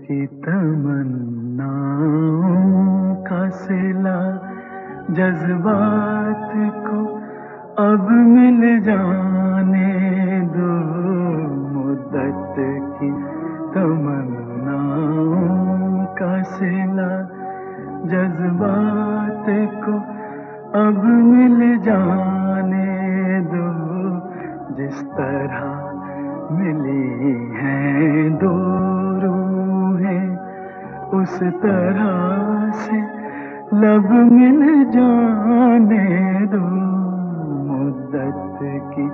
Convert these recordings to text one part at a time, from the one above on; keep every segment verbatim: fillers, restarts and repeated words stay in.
की तमन्नाओं का सिला जज्बात को अब मिल जाने दो। मुद्दत की तमन्नाओं का सिला जज्बात को अब मिल जाने दो। जिस तरह मिली हैं दो रूहें उस तरह से लब मिल जाने दो। मुद्दत की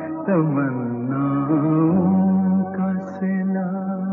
तमन्नाओं का सिला।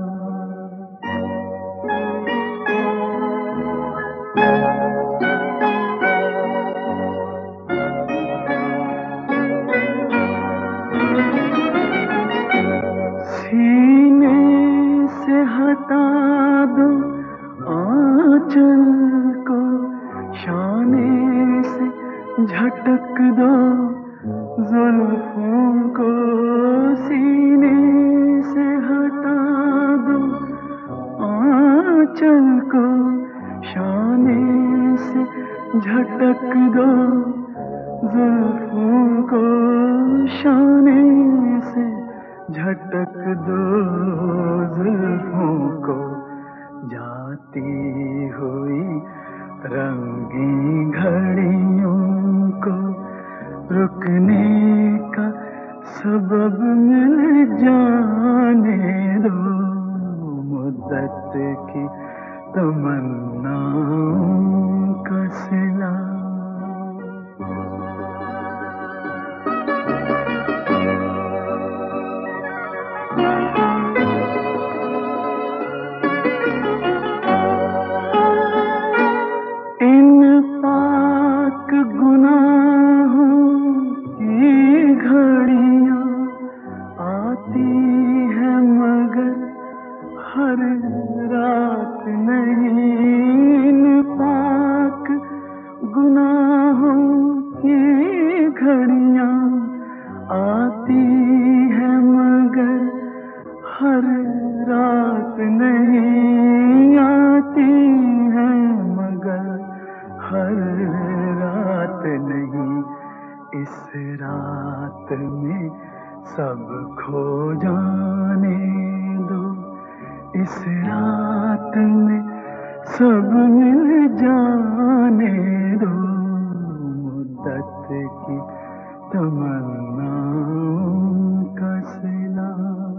सीने से हटा दो आंचल को, शाने से झटक दो जुल्फों को। सीने से हटा दो आंचल को, शाने से झटक दो जुल्फों को। शाने से झटक दो जुल्फों को। जाती हुई रंगी घड़ियों को रुकने का सबब मिल जाने दो। मुद्दत की तमन्नाओं का सिला। इन पाक गुनाहों की घड़ियां आती हैं मगर हर रात नहीं। इन पाक गुनाहों की घड़ियां आती हैं मगर हर रात नहीं। आती हैं मगर हर रात नहीं। इस रात में सब खो जाने दो। इस रात में सब मिल जाने दो। मुद्दत की तमन्नाओं का सिला।